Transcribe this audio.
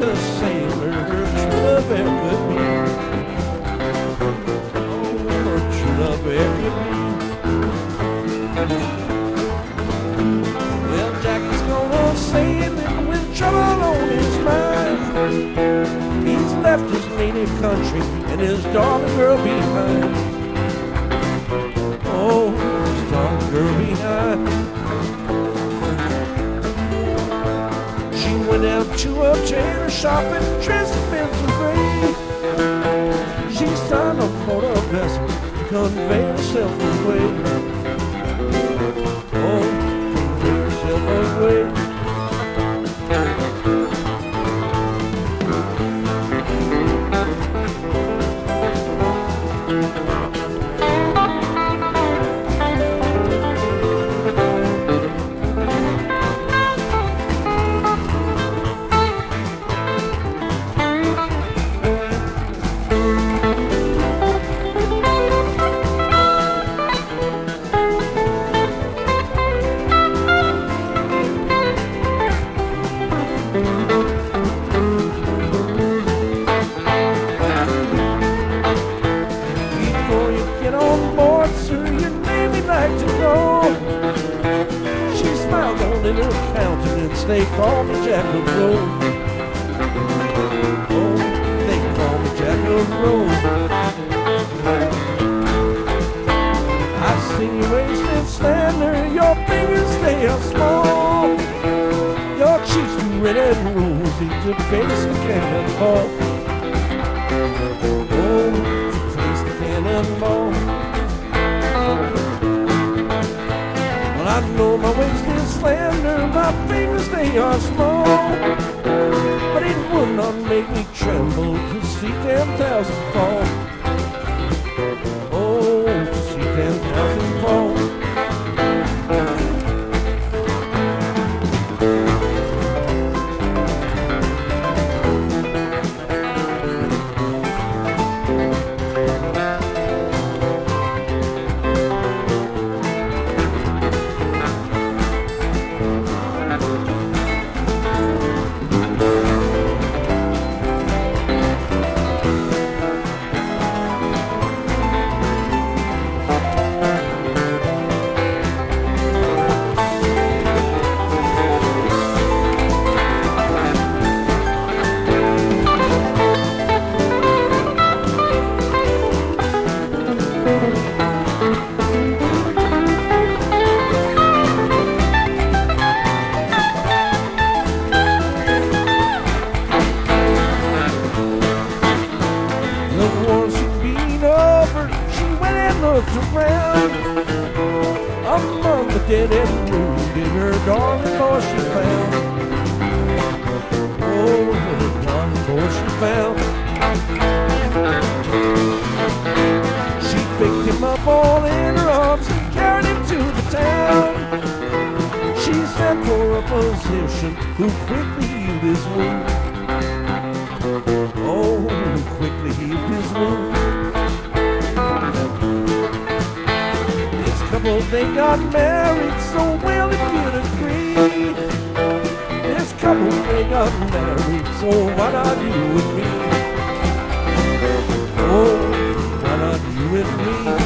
the sailor her true love ever could be. Oh, her true love ever could be. Well, Jackie's gonna sailing with trouble on his mind. He's left his native country and his darling girl behind. Oh, his darling girl behind. She went out to a tailor shop and dressed in pencil gray. She signed a motor vessel to convey herself away. Oh, convey herself away. They call me Jack of Rose. Oh, they call me Jack of Rose. I see you wasted slender, your fingers they are small. Your cheeks too red and rosy to face the cannonball. Oh, to face the cannonball. Well, I know my waist is slender, my fingers they are small, but it would not make me tremble to see 10,000 fall. Oh, to see 10,000 fall. Around among the dead and wounded, her darling boy she found. Oh, her darling boy she found. She picked him up all in her arms and carried him to the town. She sent for a physician who quickly healed his wound. Oh, who quickly healed his wound. They got married, so well if you'd agree. This couple, they got married, so why not you and me? Oh, why not you and me?